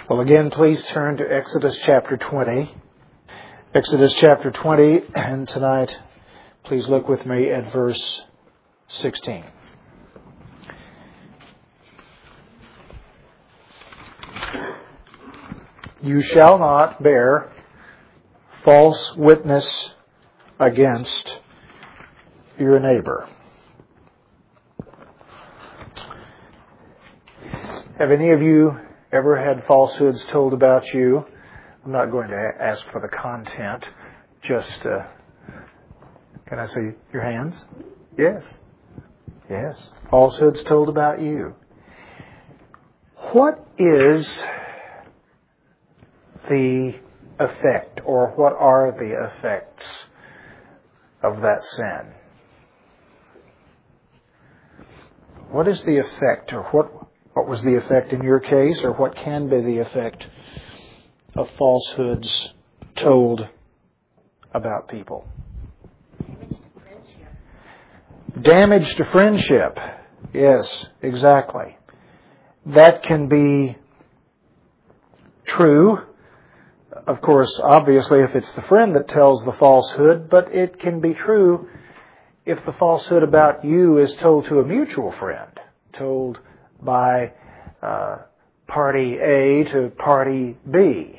Well, again, please turn to Exodus chapter 20. Exodus chapter 20, and tonight, please look with me at verse 16. You shall not bear false witness against your neighbor. Have any of you ever had falsehoods told about you? I'm not going to ask for the content. Just, can I see your hands? Yes. Yes. Falsehoods told about you. What is the effect, or what are the effects of that sin? What is the effect, or what was the effect in your case, or what can be the effect of falsehoods told about people? Damage to friendship. Yes, exactly. That can be true. Of course, obviously, if it's the friend that tells the falsehood, but it can be true if the falsehood about you is told to a mutual friend, told by party A to party B.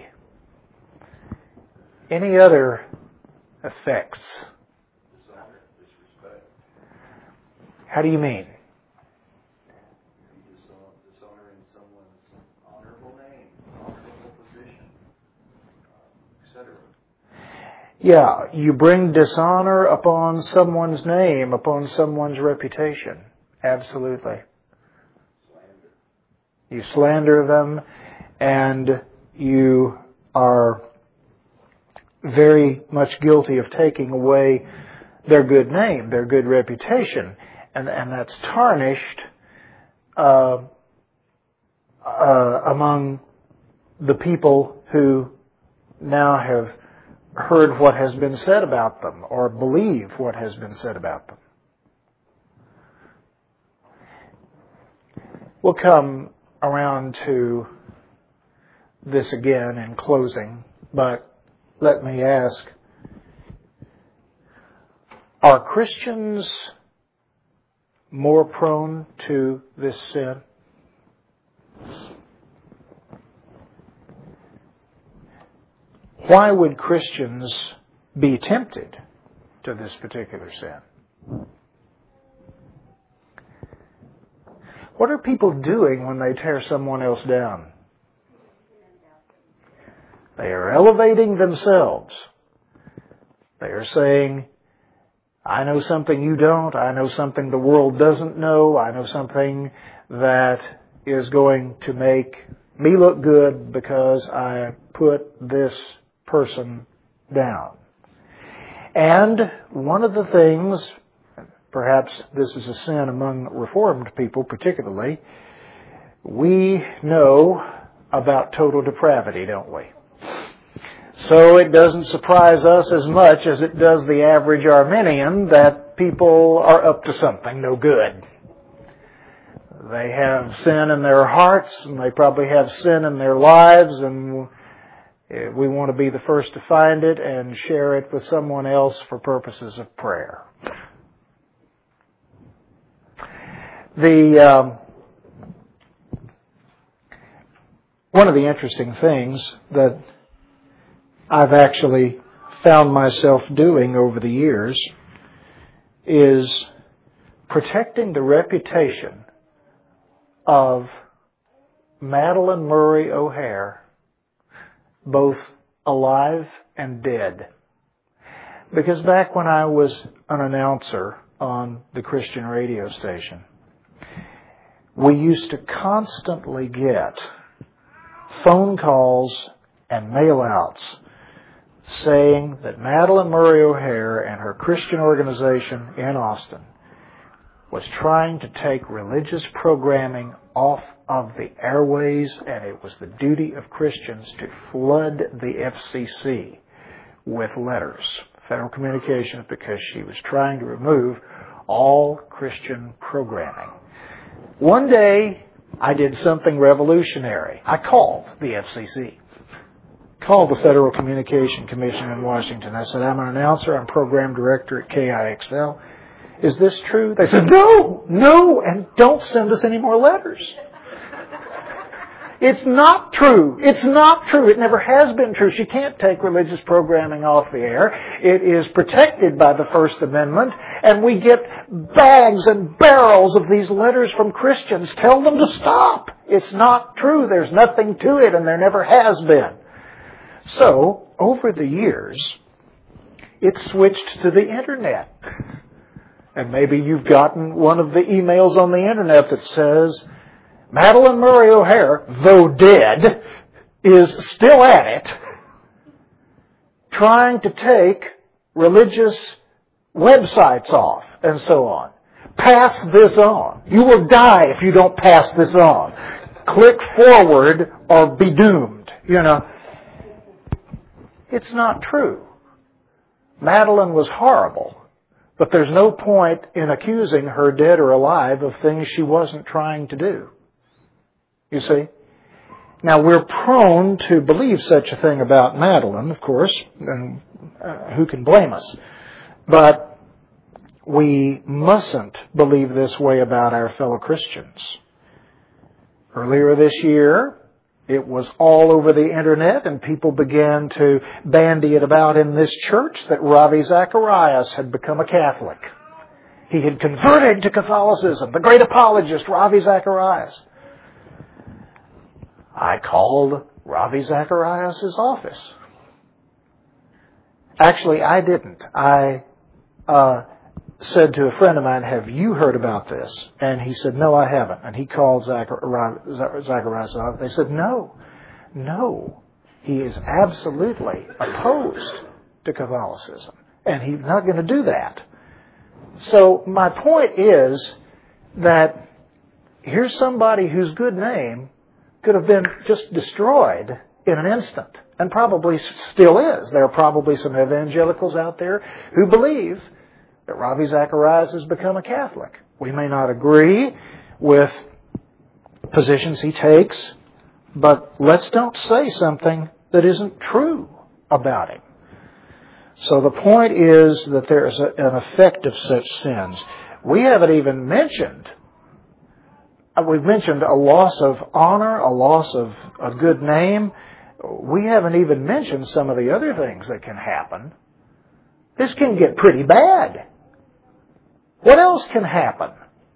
Any other effects? How do you mean? Dishonoring someone's honorable name, honorable position, etc. Yeah, you bring dishonor upon someone's name, upon someone's reputation. Absolutely. You slander them, and you are very much guilty of taking away their good name, their good reputation, and that's tarnished among the people who now have heard what has been said about them, or believe what has been said about them. We'll come around to this again in closing, but let me ask, are Christians more prone to this sin? Why would Christians be tempted to this particular sin? What are people doing when they tear someone else down? They are elevating themselves. They are saying, I know something you don't. I know something the world doesn't know. I know something that is going to make me look good because I put this person down. And one of the things, perhaps this is a sin among Reformed people particularly, we know about total depravity, don't we? So it doesn't surprise us as much as it does the average Arminian that people are up to something no good. They have sin in their hearts, and they probably have sin in their lives, and we want to be the first to find it and share it with someone else for purposes of prayer. One of the interesting things that I've actually found myself doing over the years is protecting the reputation of Madalyn Murray O'Hair, both alive and dead. Because back when I was an announcer on the Christian radio station, we used to constantly get phone calls and mail-outs saying that Madalyn Murray O'Hair and her Christian organization in Austin was trying to take religious programming off of the airways, and it was the duty of Christians to flood the FCC with letters, Federal Communications, because she was trying to remove all Christian programming. One day, I did something revolutionary. I called the FCC. Called the Federal Communication Commission in Washington. I said, I'm an announcer. I'm program director at KIXL. Is this true? They said, no, and don't send us any more letters. It's not true. It's not true. It never has been true. She can't take religious programming off the air. It is protected by the First Amendment, and we get bags and barrels of these letters from Christians. Tell them to stop. It's not true. There's nothing to it, and there never has been. So, over the years, it switched to the Internet. And maybe you've gotten one of the emails on the Internet that says, Madalyn Murray O'Hair, though dead, is still at it, trying to take religious websites off, and so on. Pass this on. You will die if you don't pass this on. Click forward or be doomed. It's not true. Madalyn was horrible, but there's no point in accusing her, dead or alive, of things she wasn't trying to do. You see? Now, we're prone to believe such a thing about Madalyn, of course, and who can blame us? But we mustn't believe this way about our fellow Christians. Earlier this year, it was all over the Internet, and people began to bandy it about in this church that Ravi Zacharias had become a Catholic. He had converted to Catholicism, the great apologist, Ravi Zacharias. I called Ravi Zacharias' office. Actually, I didn't. I said to a friend of mine, have you heard about this? And he said, no, I haven't. And he called Zacharias' office. They said, no. He is absolutely opposed to Catholicism. And he's not going to do that. So my point is that here's somebody whose good name could have been just destroyed in an instant, and probably still is. There are probably some evangelicals out there who believe that Ravi Zacharias has become a Catholic. We may not agree with positions he takes, but let's don't say something that isn't true about him. So the point is that there is an effect of such sins. We haven't even mentioned. We've mentioned a loss of honor, a loss of a good name. We haven't even mentioned some of the other things that can happen. This can get pretty bad. What else can happen?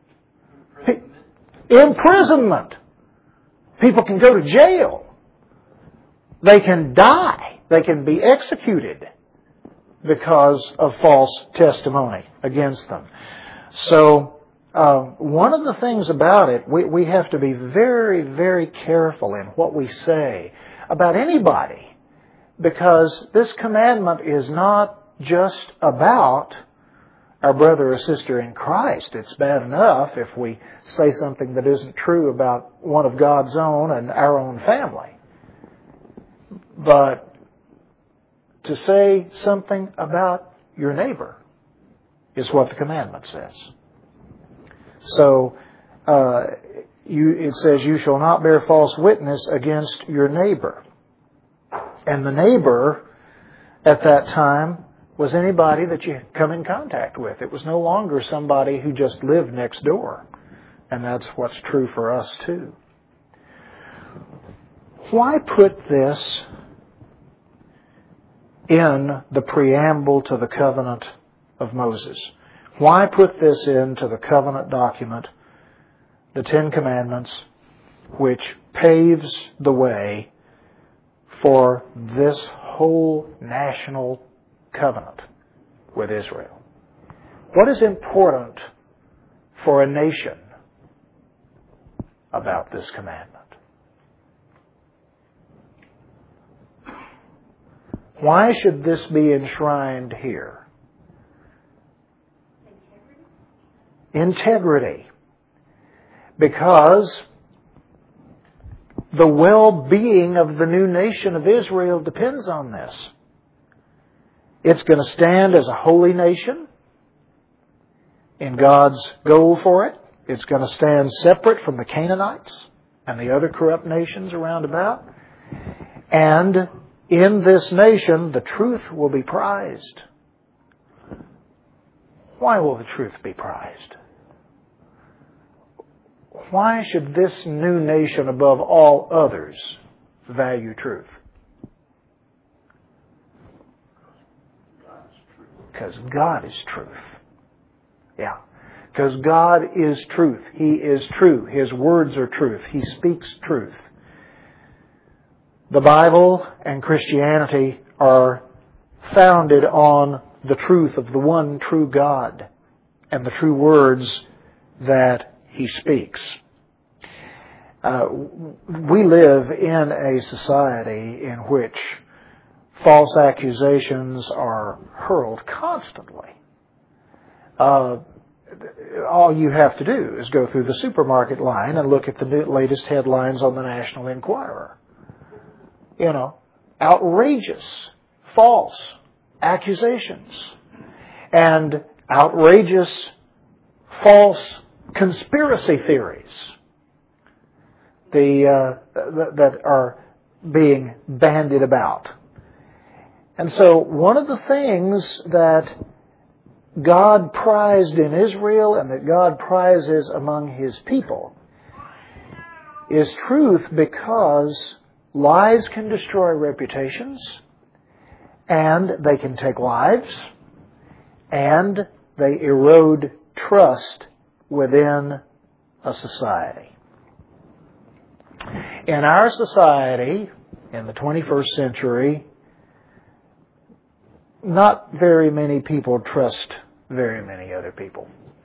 Imprisonment. People can go to jail. They can die. They can be executed because of false testimony against them. So, one of the things about it, we have to be very, very careful in what we say about anybody, because this commandment is not just about our brother or sister in Christ. It's bad enough if we say something that isn't true about one of God's own and our own family. But to say something about your neighbor is what the commandment says. So, it says, you shall not bear false witness against your neighbor. And the neighbor at that time was anybody that you come in contact with. It was no longer somebody who just lived next door. And that's what's true for us too. Why put this in the preamble to the covenant of Moses? Why put this into the covenant document, the Ten Commandments, which paves the way for this whole national covenant with Israel? What is important for a nation about this commandment? Why should this be enshrined here? Integrity. Because the well-being of the new nation of Israel depends on this. It's going to stand as a holy nation in God's goal for it. It's going to stand separate from the Canaanites. and the other corrupt nations around about. And in this nation, the truth will be prized. Why will the truth be prized? Why should this new nation above all others value truth? Because God is truth. Yeah. Because God is truth. He is true. His words are truth. He speaks truth. The Bible and Christianity are founded on the truth of the one true God and the true words that He speaks. We live in a society in which false accusations are hurled constantly. All you have to do is go through the supermarket line and look at the latest headlines on the National Enquirer. Outrageous, false accusations and outrageous, false conspiracy theories that are being bandied about. And so one of the things that God prized in Israel and that God prizes among His people is truth, because lies can destroy reputations, and they can take lives, and they erode trust within a society. In our society, in the 21st century, not very many people trust very many other people.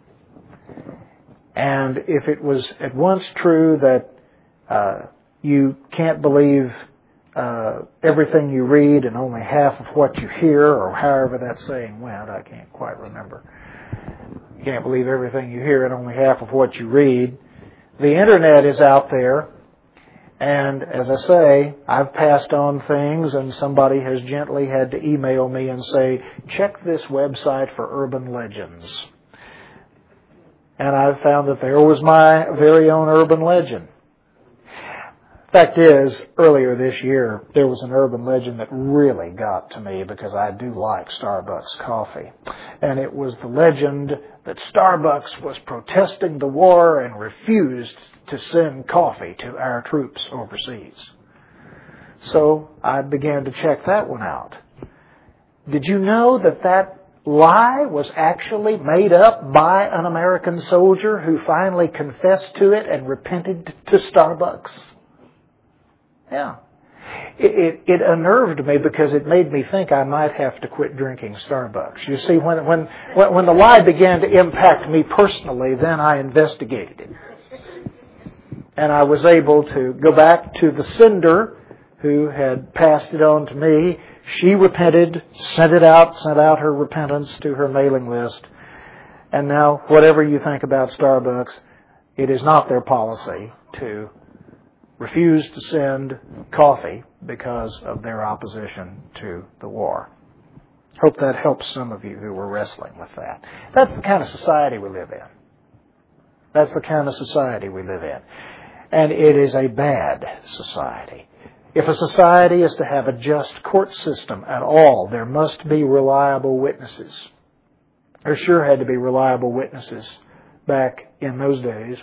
And if it was at once true that you can't believe everything you read and only half of what you hear, or however that saying went, I can't quite remember. You can't believe everything you hear and only half of what you read. The Internet is out there. And as I say, I've passed on things and somebody has gently had to email me and say, check this website for urban legends. And I've found that there was my very own urban legend. Fact is, earlier this year, there was an urban legend that really got to me because I do like Starbucks coffee. And it was the legend that Starbucks was protesting the war and refused to send coffee to our troops overseas. So I began to check that one out. Did you know that that lie was actually made up by an American soldier who finally confessed to it and repented to Starbucks? Yeah. It unnerved me because it made me think I might have to quit drinking Starbucks. You see, when the lie began to impact me personally, then I investigated it. And I was able to go back to the sender who had passed it on to me. She repented, sent out her repentance to her mailing list. And now, whatever you think about Starbucks, it is not their policy to refuse to send coffee because of their opposition to the war. Hope that helps some of you who were wrestling with that. That's the kind of society we live in. That's the kind of society we live in. And it is a bad society. If a society is to have a just court system at all, there must be reliable witnesses. There sure had to be reliable witnesses back in those days.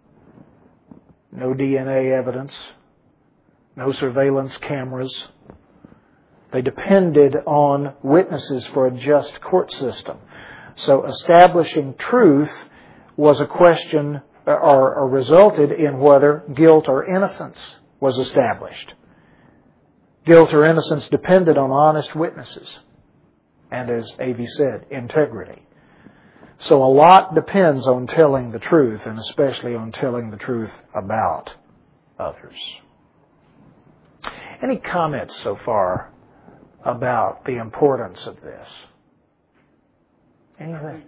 No DNA evidence, no surveillance cameras. They depended on witnesses for a just court system. So establishing truth was a question or resulted in whether guilt or innocence was established. Guilt or innocence depended on honest witnesses. And as A.V. said, integrity. So a lot depends on telling the truth, and especially on telling the truth about others. Any comments so far about the importance of this? Anything?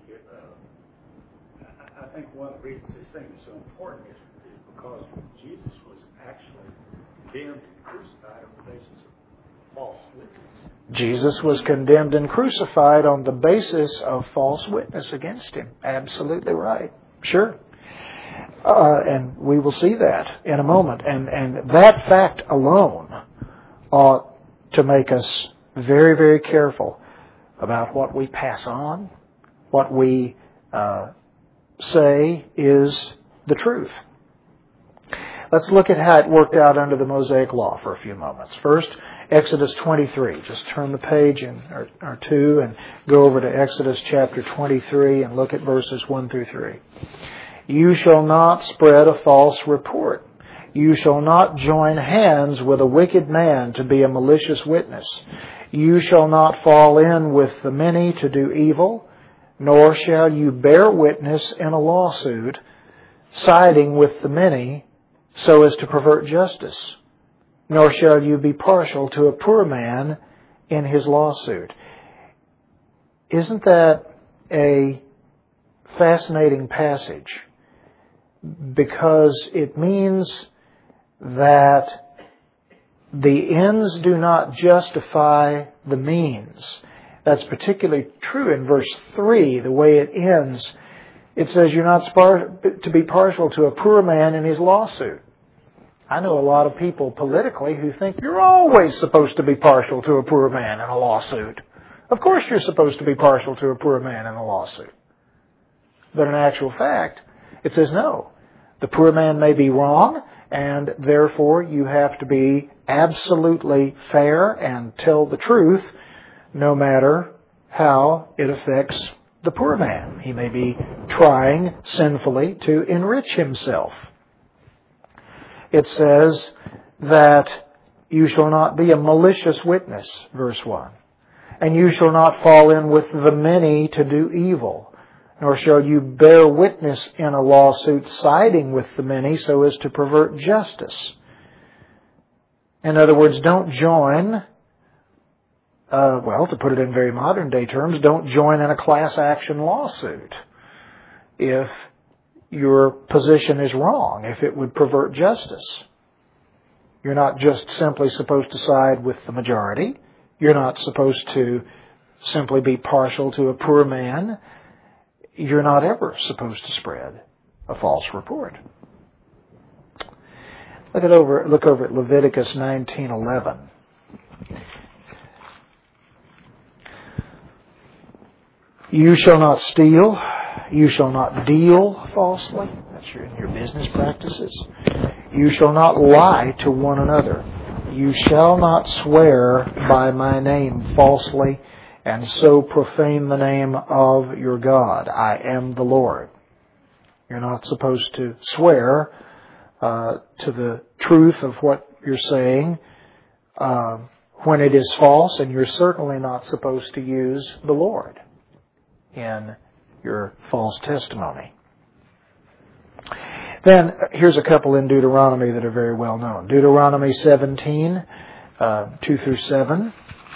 I think one of the reasons this thing is so important is because Jesus was actually condemned and crucified on the basis of false witness. Jesus was condemned and crucified on the basis of false witness against Him. Absolutely right. Sure. And we will see that in a moment. And that fact alone ought to make us very, very careful about what we pass on, what we say is the truth. Let's look at how it worked out under the Mosaic Law for a few moments. First, Exodus 23. Just turn the page or two and go over to Exodus chapter 23 and look at verses 1 through 3. You shall not spread a false report. You shall not join hands with a wicked man to be a malicious witness. You shall not fall in with the many to do evil, nor shall you bear witness in a lawsuit, siding with the many so as to pervert justice. Nor shall you be partial to a poor man in his lawsuit. Isn't that a fascinating passage? Because it means that the ends do not justify the means. That's particularly true in verse 3, the way it ends. It says you're not to be partial to a poor man in his lawsuit. I know a lot of people politically who think you're always supposed to be partial to a poor man in a lawsuit. Of course you're supposed to be partial to a poor man in a lawsuit. But in actual fact, it says no. The poor man may be wrong, and therefore you have to be absolutely fair and tell the truth, no matter how it affects the poor man. He may be trying sinfully to enrich himself. It says that you shall not be a malicious witness, verse 1. And you shall not fall in with the many to do evil, nor shall you bear witness in a lawsuit siding with the many so as to pervert justice. In other words, don't join, to put it in very modern day terms, don't join in a class action lawsuit if your position is wrong, if it would pervert justice. You're not just simply supposed to side with the majority. You're not supposed to simply be partial to a poor man. You're not ever supposed to spread a false report. Look over at Leviticus 19:11. You shall not steal. You shall not deal falsely. That's in your business practices. You shall not lie to one another. You shall not swear by my name falsely, and so profane the name of your God. I am the Lord. You're not supposed to swear to the truth of what you're saying when it is false, and you're certainly not supposed to use the Lord in your false testimony. Then here's a couple in Deuteronomy that are very well known. Deuteronomy 17, 2 through 7.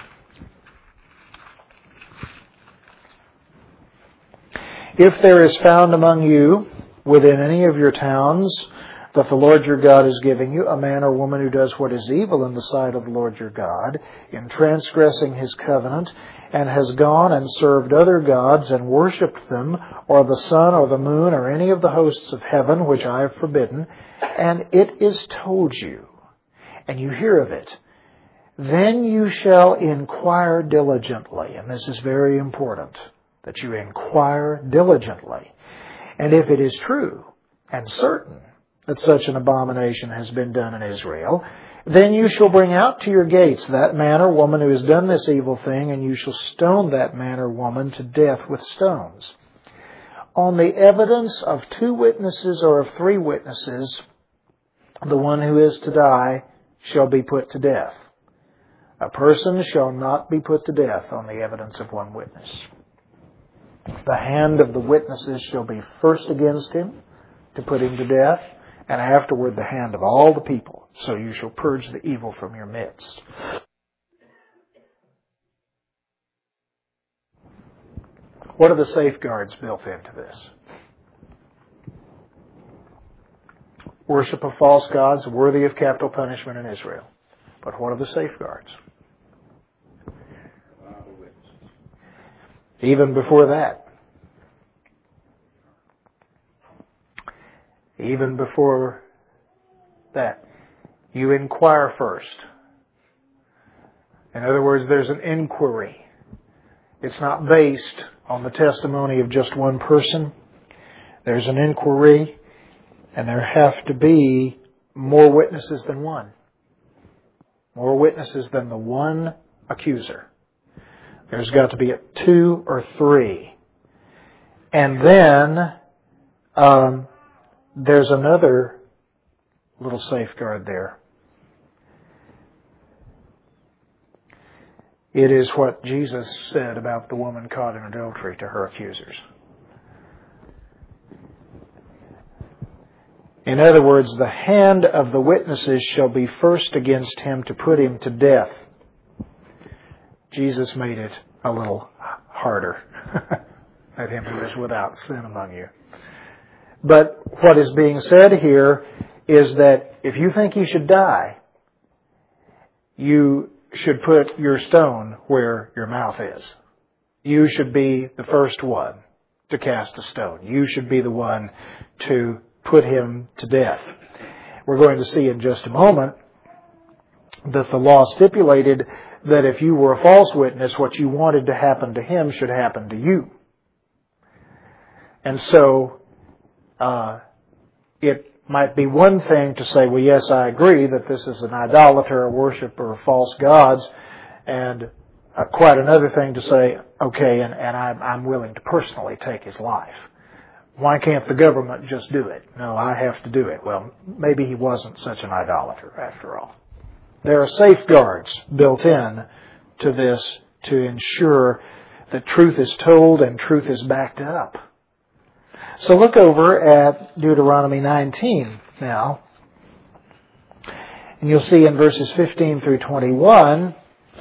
If there is found among you within any of your towns that the Lord your God is giving you, a man or woman who does what is evil in the sight of the Lord your God, in transgressing His covenant, and has gone and served other gods and worshipped them, or the sun or the moon or any of the hosts of heaven, which I have forbidden, and it is told you, and you hear of it, then you shall inquire diligently. And this is very important, that you inquire diligently. And if it is true and certain that such an abomination has been done in Israel, then you shall bring out to your gates that man or woman who has done this evil thing, and you shall stone that man or woman to death with stones. On the evidence of 2 witnesses or of 3 witnesses, the one who is to die shall be put to death. A person shall not be put to death on the evidence of 1 witness. The hand of the witnesses shall be first against him to put him to death, and afterward the hand of all the people. So you shall purge the evil from your midst. What are the safeguards built into this? Worship of false gods worthy of capital punishment in Israel. But what are the safeguards? Even before that, Even before that, you inquire first. In other words, there's an inquiry. It's not based on the testimony of just one person. There's an inquiry, and there have to be more witnesses than one. More witnesses than the one accuser. There's got to be 2 or 3. And then there's another little safeguard there. It is what Jesus said about the woman caught in adultery to her accusers. In other words, the hand of the witnesses shall be first against him to put him to death. Jesus made it a little harder. Let him who is without sin among you. But what is being said here is that if you think you should die, you should put your stone where your mouth is. You should be the first one to cast a stone. You should be the one to put him to death. We're going to see in just a moment that the law stipulated that if you were a false witness, what you wanted to happen to him should happen to you. And so, it might be one thing to say, well, yes, I agree that this is an idolater, a worshiper of false gods, and quite another thing to say, okay, and I'm willing to personally take his life. Why can't the government just do it? No, I have to do it. Well, maybe he wasn't such an idolater after all. There are safeguards built in to this to ensure that truth is told and truth is backed up. So look over at Deuteronomy 19 now. And you'll see in verses 15 through 21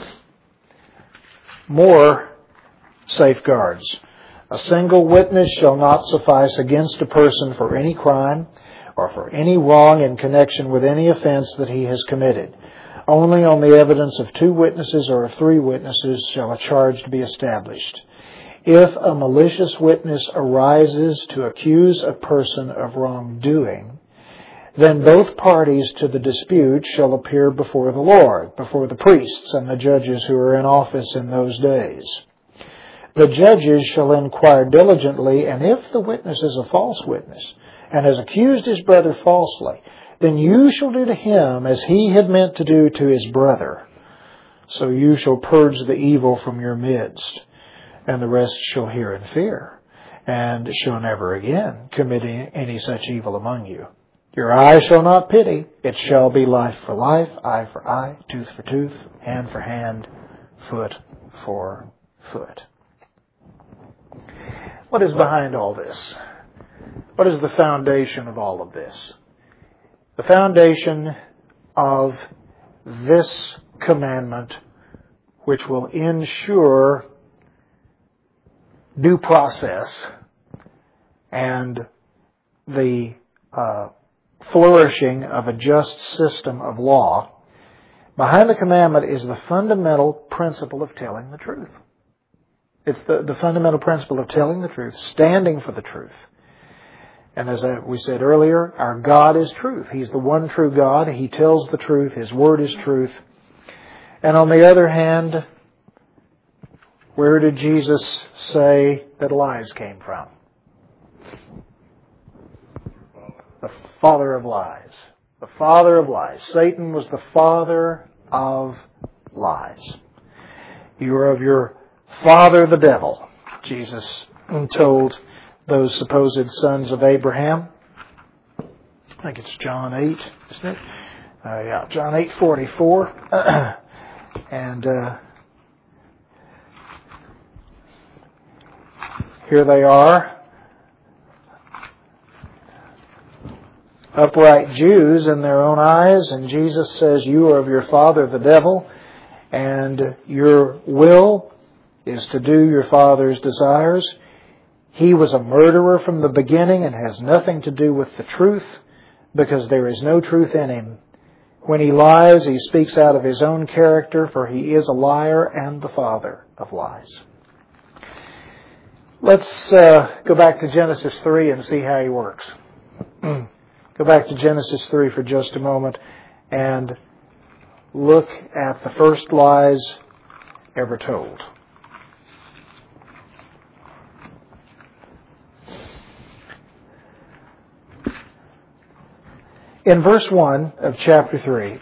more safeguards. A single witness shall not suffice against a person for any crime or for any wrong in connection with any offense that he has committed. Only on the evidence of 2 witnesses or of 3 witnesses shall a charge be established. If a malicious witness arises to accuse a person of wrongdoing, then both parties to the dispute shall appear before the Lord, before the priests and the judges who are in office in those days. The judges shall inquire diligently, and if the witness is a false witness and has accused his brother falsely, then you shall do to him as he had meant to do to his brother. So you shall purge the evil from your midst. And the rest shall hear and fear, and shall never again commit any such evil among you. Your eye shall not pity. It shall be life for life, eye for eye, tooth for tooth, hand for hand, foot for foot. What is behind all this? What is the foundation of all of this? The foundation of this commandment, which will ensure due process and the flourishing of a just system of law, behind the commandment is the fundamental principle of telling the truth. It's the fundamental principle of telling the truth, standing for the truth. And as we said earlier, our God is truth. He's the one true God. He tells the truth. His word is truth. And on the other hand, where did Jesus say that lies came from? The father of lies. The father of lies. Satan was the father of lies. You are of your father the devil, Jesus told those supposed sons of Abraham. I think it's John 8, isn't it? John 8:44. And here they are, upright Jews in their own eyes, and Jesus says, you are of your father the devil, and your will is to do your father's desires. He was a murderer from the beginning and has nothing to do with the truth, because there is no truth in him. When he lies, he speaks out of his own character, for he is a liar and the father of lies. Let's go back to Genesis 3 and see how he works. Go back to Genesis 3 for just a moment and look at the first lies ever told. In verse 1 of chapter 3,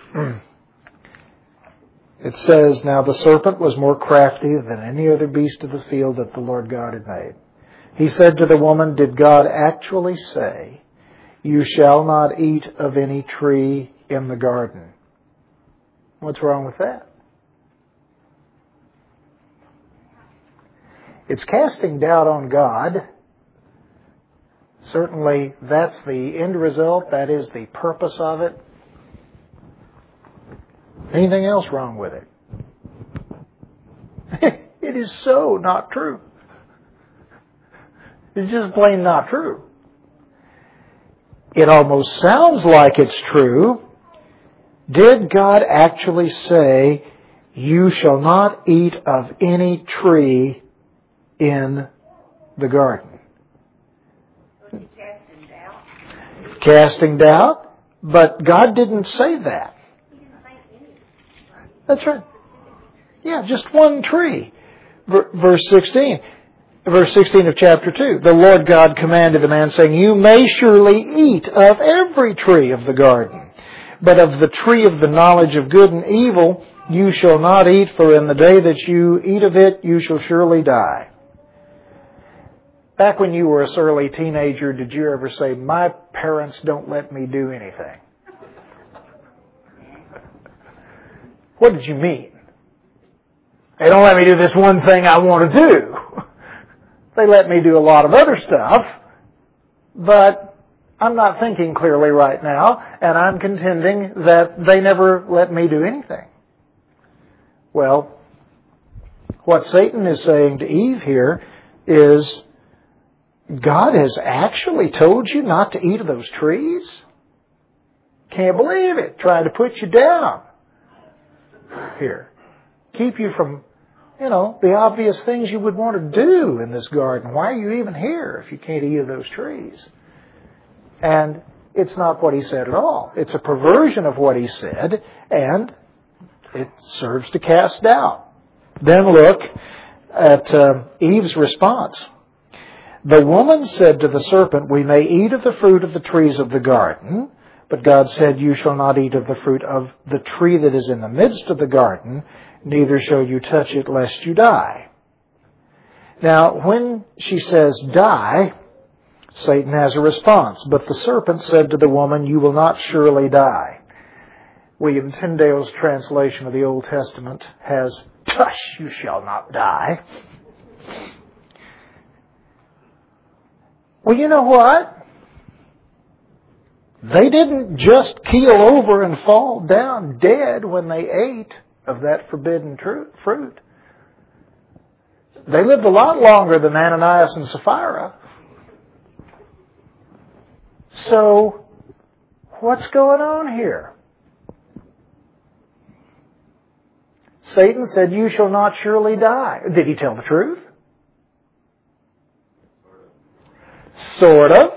it says, "Now the serpent was more crafty than any other beast of the field that the Lord God had made. He said to the woman, 'Did God actually say, you shall not eat of any tree in the garden?'" What's wrong with that? It's casting doubt on God. Certainly, that's the end result. That is the purpose of it. Anything else wrong with it? It is so not true. It's just plain not true. It almost sounds like it's true. Did God actually say, "You shall not eat of any tree in the garden"? Casting doubt, but God didn't say that. That's right. Yeah, just one tree. Verse 16. Verse 16 of chapter 2. "The Lord God commanded the man, saying, You may surely eat of every tree of the garden, but of the tree of the knowledge of good and evil you shall not eat, for in the day that you eat of it you shall surely die." Back when you were a surly teenager, did you ever say, "My parents don't let me do anything"? What did you mean? They don't let me do this one thing I want to do. They let me do a lot of other stuff, but I'm not thinking clearly right now, and I'm contending that they never let me do anything. Well, what Satan is saying to Eve here is, God has actually told you not to eat of those trees? Can't believe it. Trying to put you down here. Keep you from, the obvious things you would want to do in this garden. Why are you even here if you can't eat of those trees? And it's not what he said at all. It's a perversion of what he said, and it serves to cast doubt. Then look at Eve's response. "The woman said to the serpent, We may eat of the fruit of the trees of the garden, but God said, You shall not eat of the fruit of the tree that is in the midst of the garden, neither shall you touch it, lest you die." Now, when she says die, Satan has a response. "But the serpent said to the woman, You will not surely die." William Tyndale's translation of the Old Testament has, "Tush, you shall not die." Well, you know what? They didn't just keel over and fall down dead when they ate of that forbidden fruit. They lived a lot longer than Ananias and Sapphira. So, what's going on here? Satan said, "You shall not surely die." Did he tell the truth? Sort of.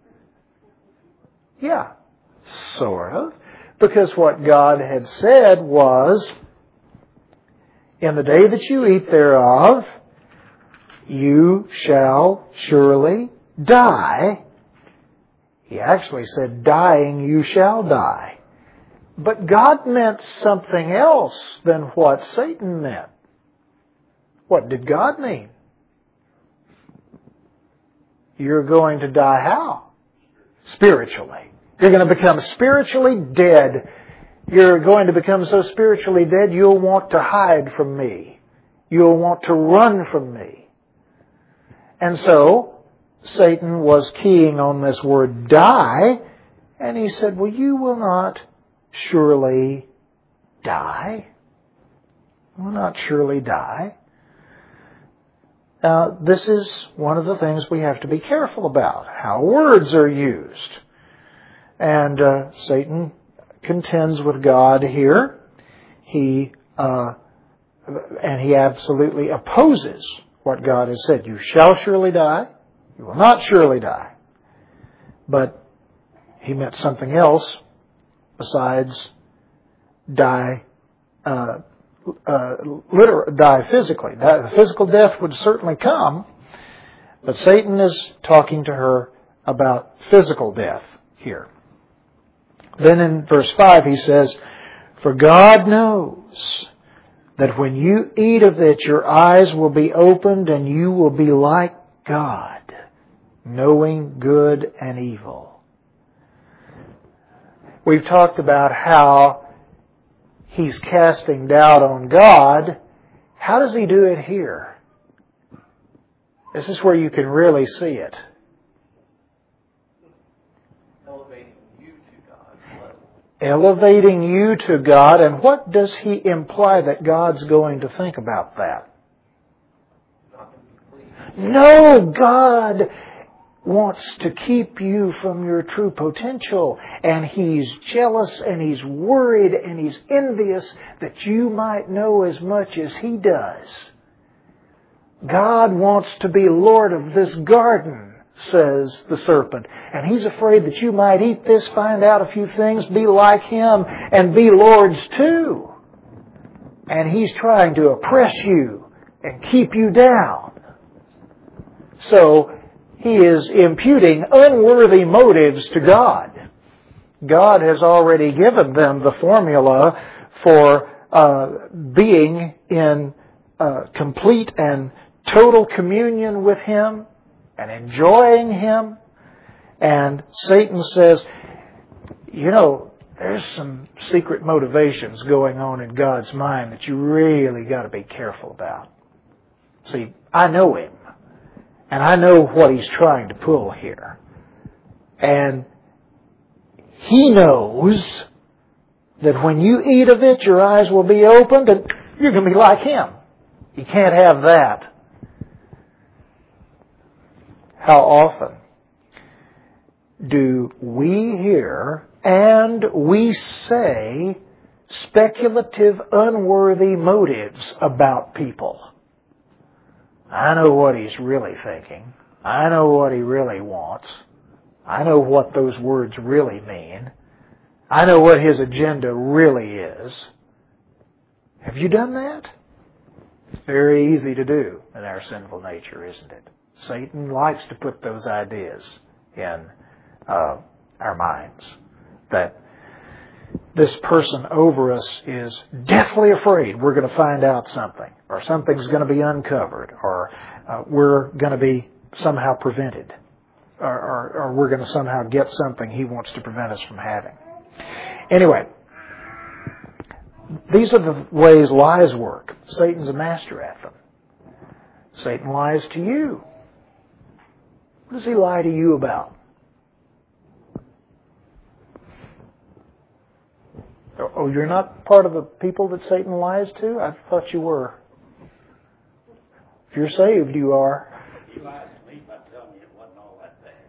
Yeah, sort of. Because what God had said was, "In the day that you eat thereof, you shall surely die." He actually said, "Dying you shall die." But God meant something else than what Satan meant. What did God mean? You're going to die how? Spiritually. You're going to become spiritually dead. You're going to become so spiritually dead you'll want to hide from me. You'll want to run from me. And so, Satan was keying on this word die, and he said, "Well, you will not surely die. You will not surely die." Now, this is one of the things we have to be careful about, how words are used. And Satan contends with God here. He absolutely opposes what God has said. You shall surely die. You will not surely die. But he meant something else besides die physically. The physical death would certainly come, but Satan is talking to her about physical death here. Then in verse 5 he says, "For God knows that when you eat of it, your eyes will be opened and you will be like God, knowing good and evil." We've talked about how he's casting doubt on God. How does he do it here? This is where you can really see it. Elevating you to God's level. Elevating you to God. And what does he imply that God's going to think about that? Not complete. No, God wants to keep you from your true potential. And He's jealous and He's worried and He's envious that you might know as much as He does. God wants to be Lord of this garden, says the serpent. And He's afraid that you might eat this, find out a few things, be like Him, and be lords too. And He's trying to oppress you and keep you down. So He is imputing unworthy motives to God. God has already given them the formula for being in complete and total communion with Him and enjoying Him. And Satan says, you know, there's some secret motivations going on in God's mind that you really got to be careful about. See, I know Him. And I know what He's trying to pull here. And He knows that when you eat of it, your eyes will be opened and you're going to be like Him. You can't have that. How often do we hear and we say speculative, unworthy motives about people? I know what he's really thinking. I know what he really wants. I know what those words really mean. I know what his agenda really is. Have you done that? It's very easy to do in our sinful nature, isn't it? Satan likes to put those ideas in our minds. That this person over us is deathly afraid we're going to find out something, or something's going to be uncovered, or we're going to be somehow prevented, or we're going to somehow get something he wants to prevent us from having. Anyway, these are the ways lies work. Satan's a master at them. Satan lies to you. What does he lie to you about? Oh, you're not part of the people that Satan lies to? I thought you were. If you're saved, you are. He lies to me by telling me it wasn't all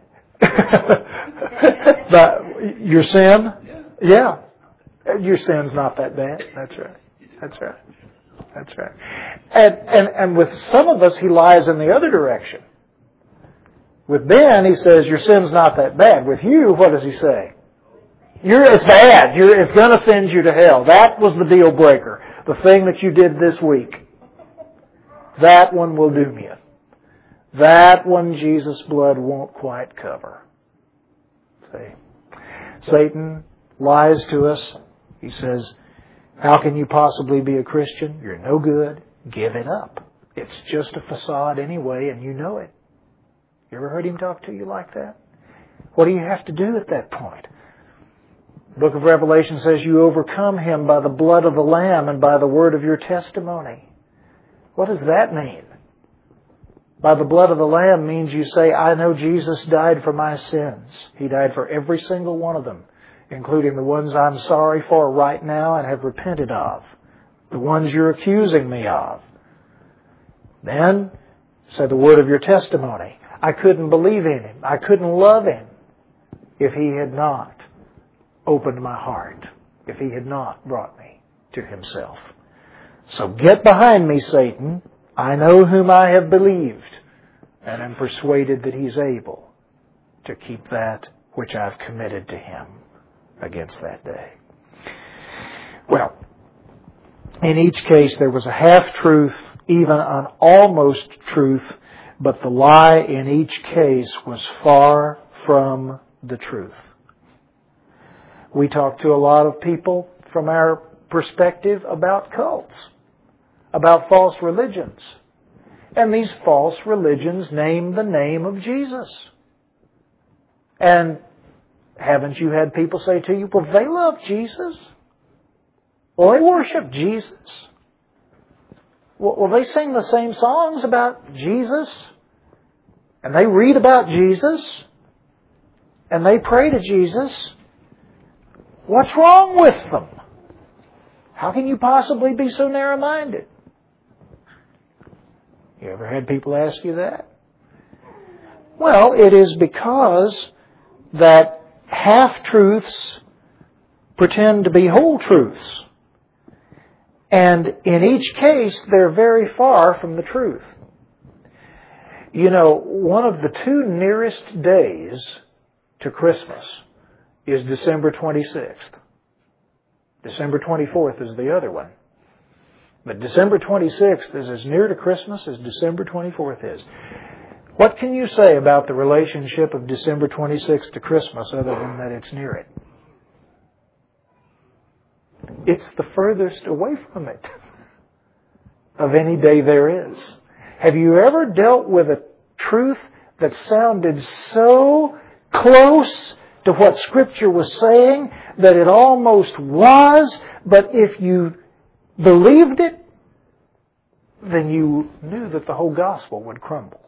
that bad. But your sin? Yeah. Yeah. Your sin's not that bad. That's right. That's right. That's right. And with some of us, he lies in the other direction. With Ben, he says, your sin's not that bad. With you, what does he say? It's bad. It's going to send you to hell. That was the deal breaker. The thing that you did this week. That one will doom you. That one Jesus' blood won't quite cover. See? Satan lies to us. He says, how can you possibly be a Christian? You're no good. Give it up. It's just a facade anyway, and you know it. You ever heard him talk to you like that? What do you have to do at that point? The book of Revelation says you overcome him by the blood of the Lamb and by the word of your testimony. What does that mean? By the blood of the Lamb means you say, I know Jesus died for my sins. He died for every single one of them, including the ones I'm sorry for right now and have repented of. The ones you're accusing me of. Then, say the word of your testimony. I couldn't believe in him. I couldn't love him if he had not opened my heart, if he had not brought me to himself. So get behind me, Satan. I know whom I have believed, and am persuaded that he's able to keep that which I've committed to him against that day. Well, in each case there was a half-truth, even an almost truth, but the lie in each case was far from the truth. We talk to a lot of people from our perspective about cults, about false religions. And these false religions name the name of Jesus. And haven't you had people say to you, well, they love Jesus. Well, they worship Jesus. Well, they sing the same songs about Jesus. And they read about Jesus. And they pray to Jesus. What's wrong with them? How can you possibly be so narrow-minded? You ever had people ask you that? Well, it is because that half-truths pretend to be whole truths. And in each case, they're very far from the truth. You know, one of the two nearest days to Christmas is December 26th. December 24th is the other one. But December 26th is as near to Christmas as December 24th is. What can you say about the relationship of December 26th to Christmas other than that it's near it? It's the furthest away from it of any day there is. Have you ever dealt with a truth that sounded so close to what Scripture was saying that it almost was, but if you believed it, then you knew that the whole gospel would crumble?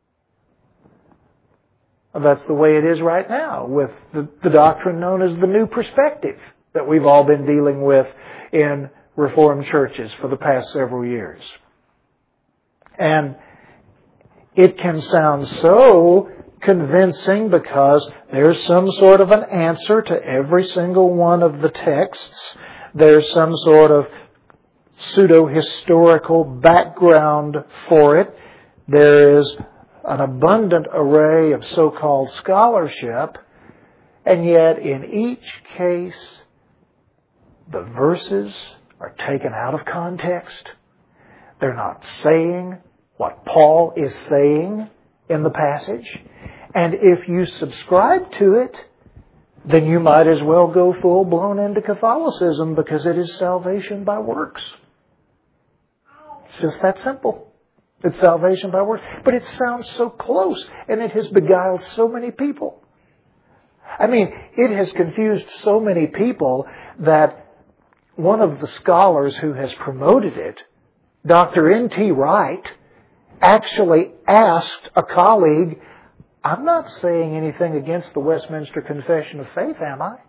That's the way it is right now with the doctrine known as the New Perspective that we've all been dealing with in Reformed churches for the past several years. And it can sound so convincing because there's some sort of an answer to every single one of the texts. There's some sort of pseudo-historical background for it. There is an abundant array of so-called scholarship, and yet in each case, the verses are taken out of context. They're not saying what Paul is saying in the passage. And if you subscribe to it, then you might as well go full-blown into Catholicism because it is salvation by works. It's just that simple. It's salvation by works. But it sounds so close, and it has beguiled so many people. I mean, it has confused so many people that one of the scholars who has promoted it, Dr. N.T. Wright, actually asked a colleague, I'm not saying anything against the Westminster Confession of Faith, am I?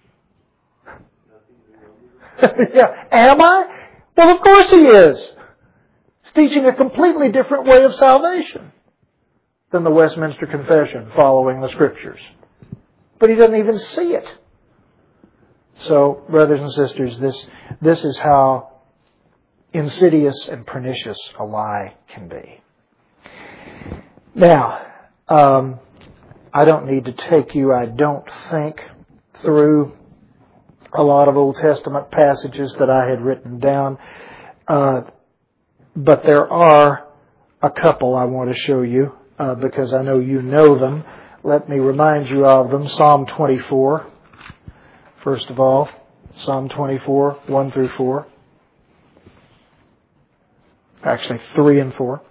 Yeah, am I? Well, of course he is. He's teaching a completely different way of salvation than the Westminster Confession following the Scriptures. But he doesn't even see it. So, brothers and sisters, this is how insidious and pernicious a lie can be. Now, I don't need to take you, I don't think, through a lot of Old Testament passages that I had written down. But there are a couple I want to show you because I know you know them. Let me remind you of them. Psalm 24. First of all, Psalm 24, 1 through 4. Actually, 3 and 4.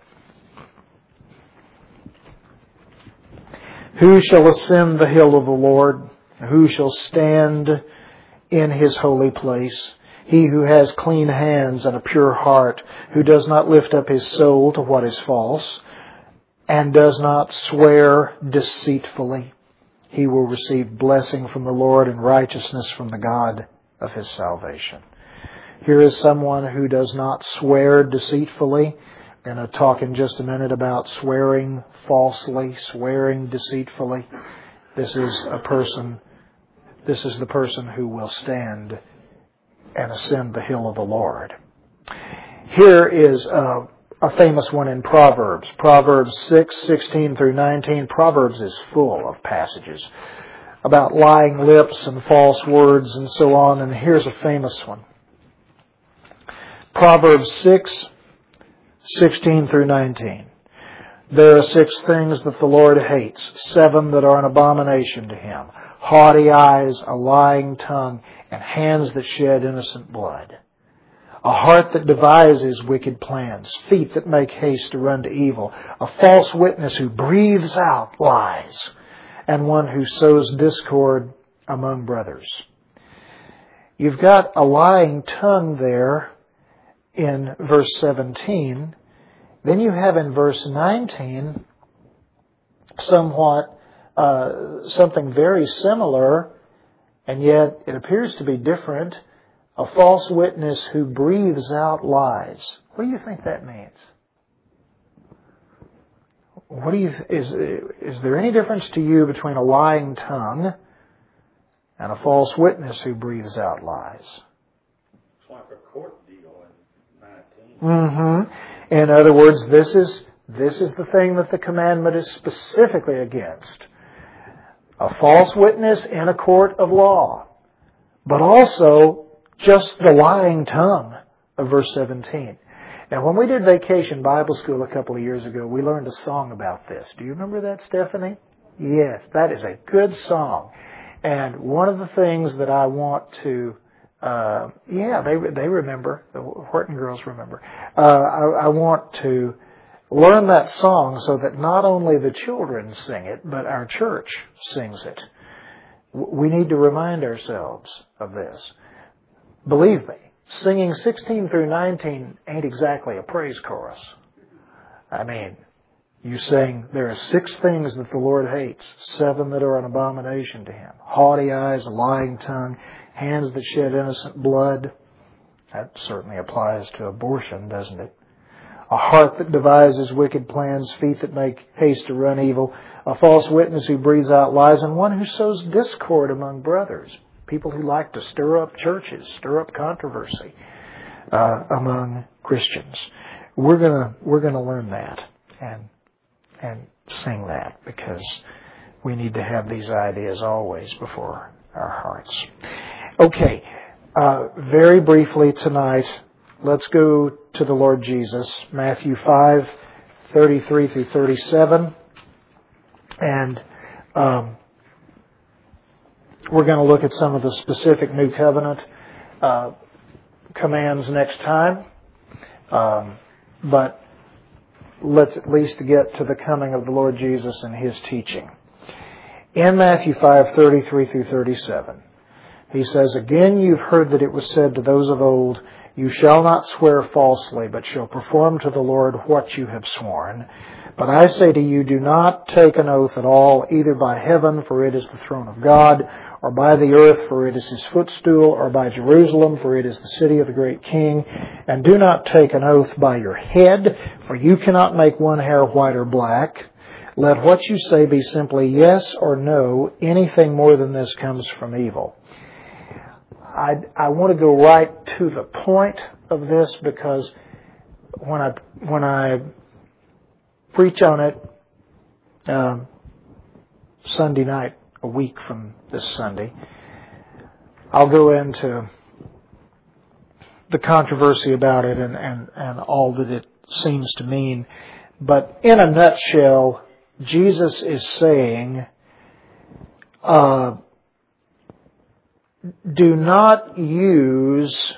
Who shall ascend the hill of the Lord? Who shall stand in His holy place? He who has clean hands and a pure heart, who does not lift up his soul to what is false, and does not swear deceitfully. He will receive blessing from the Lord and righteousness from the God of his salvation. Here is someone who does not swear deceitfully. We're going to talk in just a minute about swearing falsely, swearing deceitfully. This is the person who will stand and ascend the hill of the Lord. Here is a famous one in Proverbs. Proverbs 6, 16 through 19. Proverbs is full of passages about lying lips and false words and so on, and here's a famous one. Proverbs 6:16 through 19. There are 6 things that the Lord hates, 7 that are an abomination to Him: haughty eyes, a lying tongue, and hands that shed innocent blood. A heart that devises wicked plans, feet that make haste to run to evil, a false witness who breathes out lies, and one who sows discord among brothers. You've got a lying tongue there in verse 17. Then you have in verse 19 somewhat something very similar, and yet it appears to be different. A false witness who breathes out lies. What do you think that means? Is there any difference to you between a lying tongue and a false witness who breathes out lies? It's like a court deal in 19. In other words, this is the thing that the commandment is specifically against. A false witness in a court of law. But also just the lying tongue of verse 17. Now, when we did Vacation Bible School a couple of years ago, we learned a song about this. Do you remember that, Stephanie? Yes, that is a good song. And one of the things that I want to, they remember, the Horton girls remember. I want to learn that song so that not only the children sing it, but our church sings it. We need to remind ourselves of this. Believe me, singing 16 through 19 ain't exactly a praise chorus. I mean, you sing, there are 6 things that the Lord hates, 7 that are an abomination to Him. Haughty eyes, a lying tongue, hands that shed innocent blood. That certainly applies to abortion, doesn't it? A heart that devises wicked plans, feet that make haste to run evil, a false witness who breathes out lies, and one who sows discord among brothers. People who like to stir up churches, stir up controversy among Christians. We're gonna learn that and sing that, because we need to have these ideas always before our hearts. Okay, very briefly tonight, let's go to the Lord Jesus, Matthew 5:33 through 37, and we're going to look at some of the specific New Covenant commands next time. But let's at least get to the coming of the Lord Jesus and His teaching. In Matthew 5:33 through 37, He says, "Again you've heard that it was said to those of old, you shall not swear falsely, but shall perform to the Lord what you have sworn. But I say to you, do not take an oath at all, either by heaven, for it is the throne of God, or by the earth, for it is His footstool, or by Jerusalem, for it is the city of the great King. And do not take an oath by your head, for you cannot make one hair white or black. Let what you say be simply yes or no. Anything more than this comes from evil." I want to go right to the point of this, because when I preach on it Sunday night, a week from this Sunday, I'll go into the controversy about it and all that it seems to mean. But in a nutshell, Jesus is saying, do not use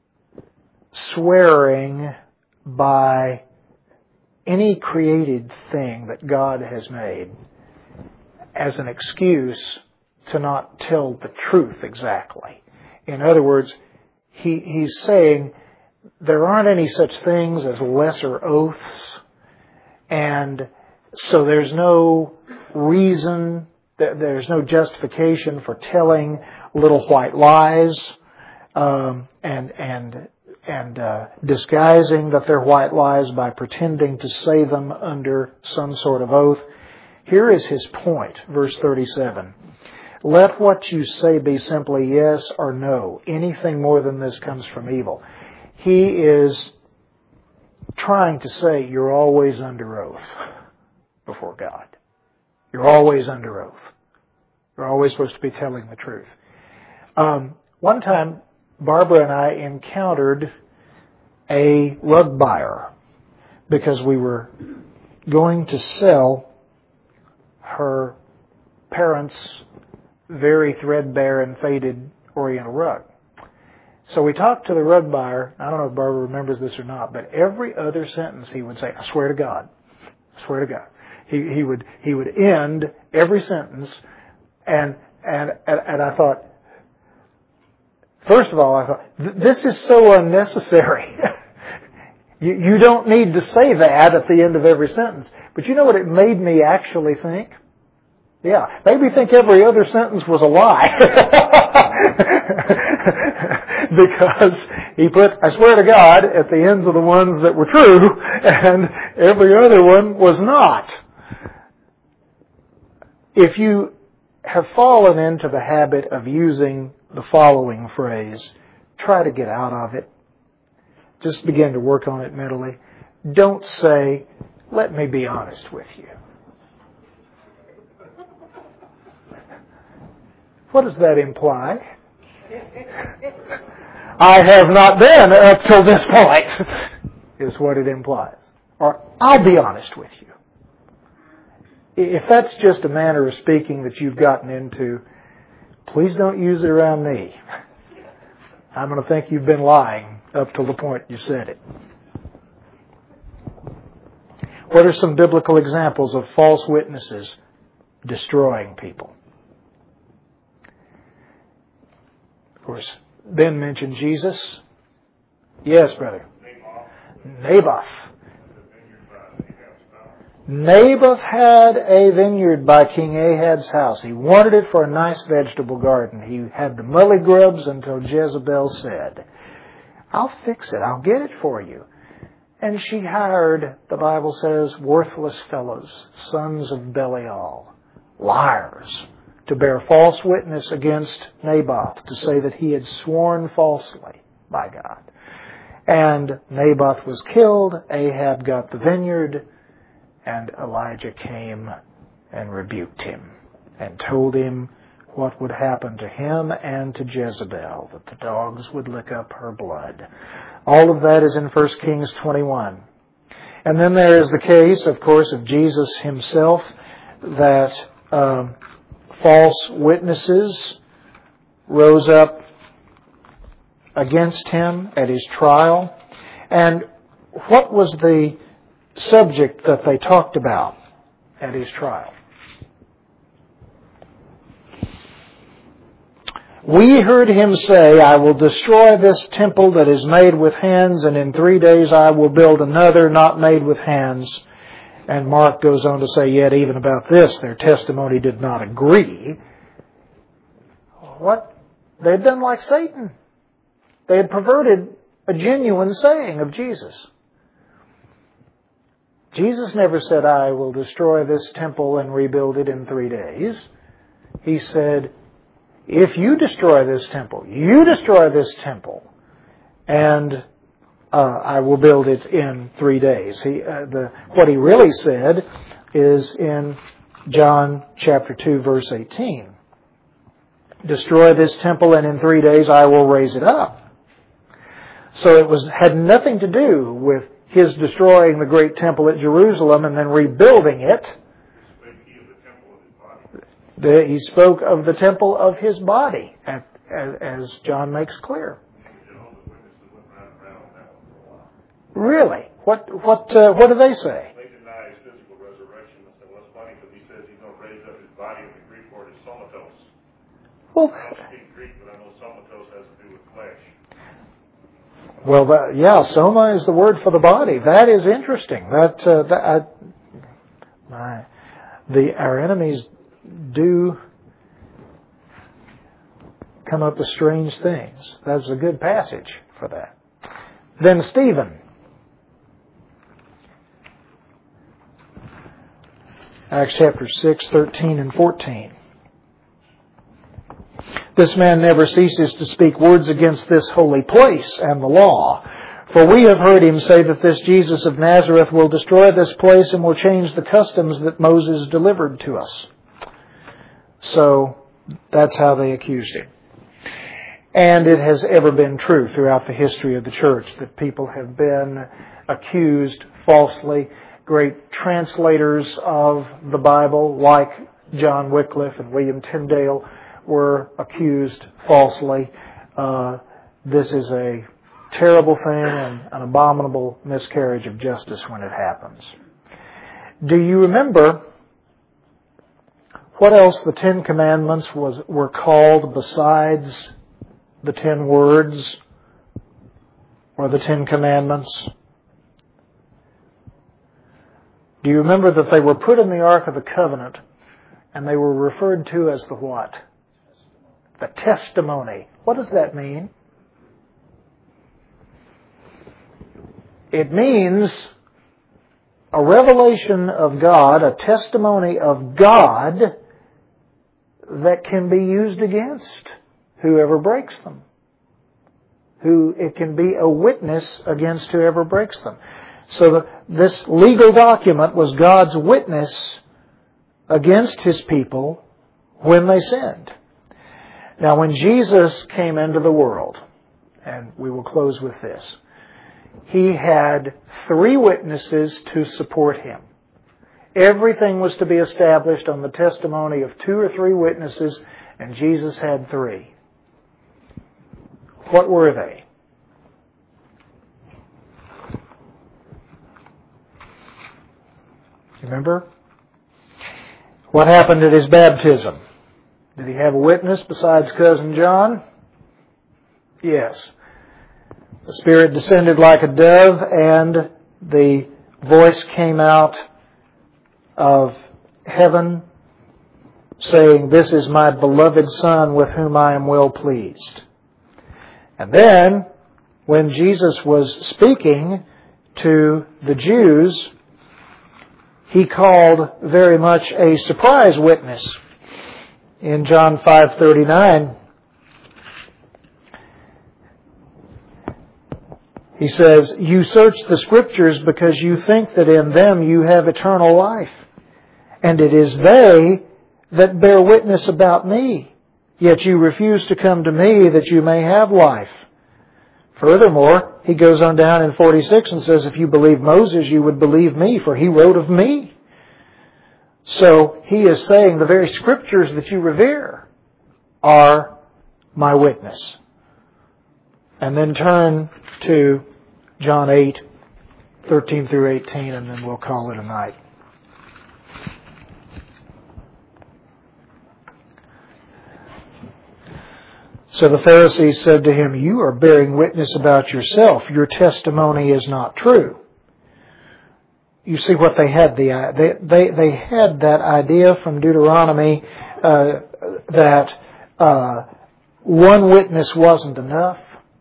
swearing by any created thing that God has made as an excuse to not tell the truth exactly. In other words, he's saying there aren't any such things as lesser oaths, and so there's no reason, there's no justification for telling little white lies and disguising that they're white lies by pretending to say them under some sort of oath. Here is his point, verse 37. Let what you say be simply yes or no. Anything more than this comes from evil. He is trying to say you're always under oath before God. You're always under oath. We're always supposed to be telling the truth. One time, Barbara and I encountered a rug buyer because we were going to sell her parents' very threadbare and faded Oriental rug. So we talked to the rug buyer. I don't know if Barbara remembers this or not, but every other sentence he would say, "I swear to God, I swear to God." He would end every sentence, and I thought, first of all, I thought, this is so unnecessary. You don't need to say that at the end of every sentence. But you know what it made me actually think? Yeah, made me think every other sentence was a lie. Because he put, "I swear to God," at the ends of the ones that were true, and every other one was not. If you have fallen into the habit of using the following phrase, try to get out of it. Just begin to work on it mentally. Don't say, "Let me be honest with you." What does that imply? I have not been up till this point, is what it implies. Or, I'll be honest with you. If that's just a manner of speaking that you've gotten into, please don't use it around me. I'm going to think you've been lying up till the point you said it. What are some biblical examples of false witnesses destroying people? Of course, Ben mentioned Jesus. Yes, brother. Naboth. Naboth had a vineyard by King Ahab's house. He wanted it for a nice vegetable garden. He had the mully grubs until Jezebel said, "I'll fix it. I'll get it for you." And she hired, the Bible says, worthless fellows, sons of Belial, liars, to bear false witness against Naboth, to say that he had sworn falsely by God. And Naboth was killed. Ahab got the vineyard. And Elijah came and rebuked him and told him what would happen to him and to Jezebel, that the dogs would lick up her blood. All of that is in 1 Kings 21. And then there is the case, of course, of Jesus himself, that false witnesses rose up against him at his trial. And what was the subject that they talked about at his trial? "We heard him say, 'I will destroy this temple that is made with hands, and in 3 days I will build another not made with hands.'" And Mark goes on to say, "Yet even about this, their testimony did not agree." What? They had done like Satan. They had perverted a genuine saying of Jesus. Jesus never said, "I will destroy this temple and rebuild it in 3 days. He said, "If you destroy this temple, and I will build it in 3 days." What he really said is in John chapter 2, verse 18. "Destroy this temple, and in 3 days I will raise it up." So it had nothing to do with his destroying the great temple at Jerusalem and then rebuilding it. He spoke of the temple of his body, as John makes clear. Really? What do they say? They deny his physical resurrection. Well, it's funny because he says he's going to raise up his body, and the Greek word is somatos. Well, I don't speak Greek, but I know somatos has to do with flesh. Well, soma is the word for the body. That is interesting. Our enemies do come up with strange things. That's a good passage for that. Then Stephen. Acts chapter 6, 13 and 14. "This man never ceases to speak words against this holy place and the law. For we have heard him say that this Jesus of Nazareth will destroy this place and will change the customs that Moses delivered to us." So That's how they accused him. And it has ever been true throughout the history of the church that people have been accused falsely. Great translators of the Bible, like John Wycliffe and William Tyndale, were accused falsely. This is a terrible thing and an abominable miscarriage of justice when it happens. Do you remember what else the Ten Commandments were called besides the 10 words or the 10 Commandments? Do you remember that they were put in the Ark of the Covenant and they were referred to as the what? The testimony. What does that mean? It means a revelation of God, a testimony of God that can be used against whoever breaks them. It can be a witness against whoever breaks them. So this legal document was God's witness against His people when they sinned. Now, when Jesus came into the world, and we will close with this, He had 3 witnesses to support Him. Everything was to be established on the testimony of 2 or 3 witnesses, and Jesus had 3. What were they? Remember? What happened at His baptism? Did He have a witness besides Cousin John? Yes. The Spirit descended like a dove, and the voice came out of heaven saying, "This is my beloved Son with whom I am well pleased." And then, when Jesus was speaking to the Jews, He called very much a surprise witness. In John 5:39, He says, "You search the Scriptures because you think that in them you have eternal life. And it is they that bear witness about me. Yet you refuse to come to me that you may have life." Furthermore, He goes on down in 46 and says, "If you believe Moses, you would believe me, for he wrote of me." So He is saying the very Scriptures that you revere are my witness. And then turn to John 8:13 through 18, and then we'll call it a night. So the Pharisees said to Him, "You are bearing witness about yourself. Your testimony is not true." You see what they had. They had that idea from Deuteronomy that one witness wasn't enough.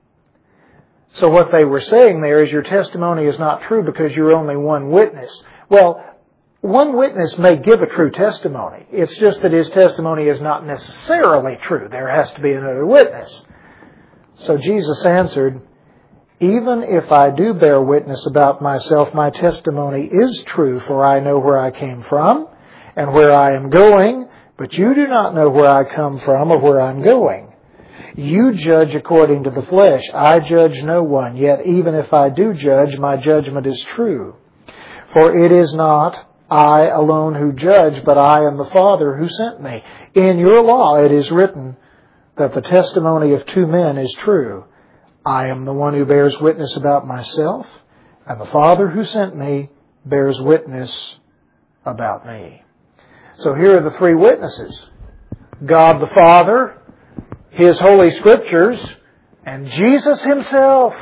So what they were saying there is your testimony is not true because you're only one witness. Well, one witness may give a true testimony. It's just that his testimony is not necessarily true. There has to be another witness. So Jesus answered, "Even if I do bear witness about myself, my testimony is true, for I know where I came from and where I am going, but you do not know where I come from or where I'm going. You judge according to the flesh. I judge no one, yet even if I do judge, my judgment is true. For it is not I alone who judge, but I and the Father who sent me. In your law it is written that the testimony of 2 men is true. I am the one who bears witness about myself, and the Father who sent me bears witness about me." So here are the 3 witnesses. God the Father, His Holy Scriptures, and Jesus Himself.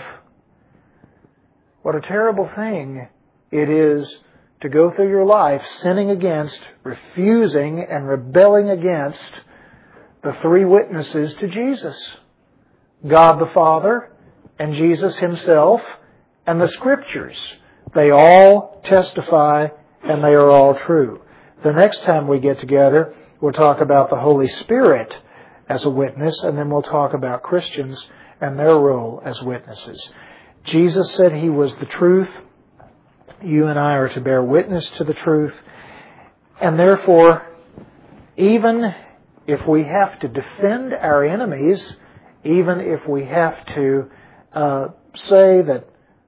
What a terrible thing it is to go through your life sinning against, refusing and rebelling against the 3 witnesses to Jesus. God the Father, and Jesus Himself, and the Scriptures. They all testify, and they are all true. The next time we get together, we'll talk about the Holy Spirit as a witness, and then we'll talk about Christians and their role as witnesses. Jesus said He was the truth. You and I are to bear witness to the truth. And therefore, even if we have to defend our enemies, even if we have to say that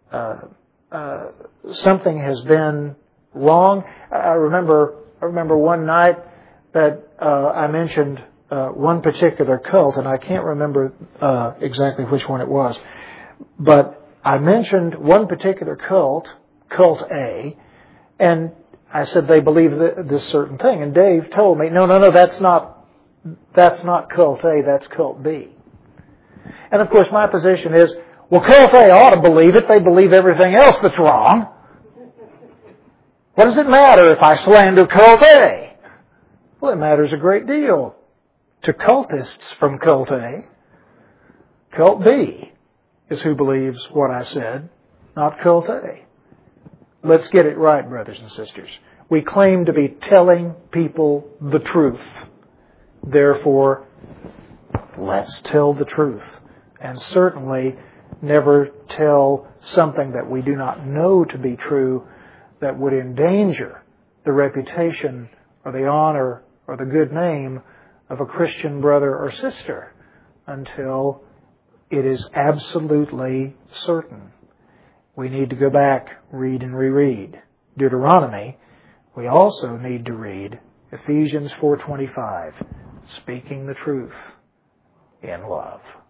something has been wrong. I remember one night that I mentioned one particular cult, and I can't remember exactly which one it was, but I mentioned one particular cult, Cult A, and I said they believe this certain thing, and Dave told me, no, that's not Cult A, that's Cult B. And of course my position is, well, Cult A ought to believe it. They believe everything else that's wrong. What does it matter if I slander Cult A? Well, it matters a great deal to cultists from Cult A. Cult B is who believes what I said, not Cult A. Let's get it right, brothers and sisters. We claim to be telling people the truth. Therefore, let's tell the truth. And certainly never tell something that we do not know to be true that would endanger the reputation or the honor or the good name of a Christian brother or sister until it is absolutely certain. We need to go back, read and reread Deuteronomy. We also need to read Ephesians 4:25, speaking the truth in love.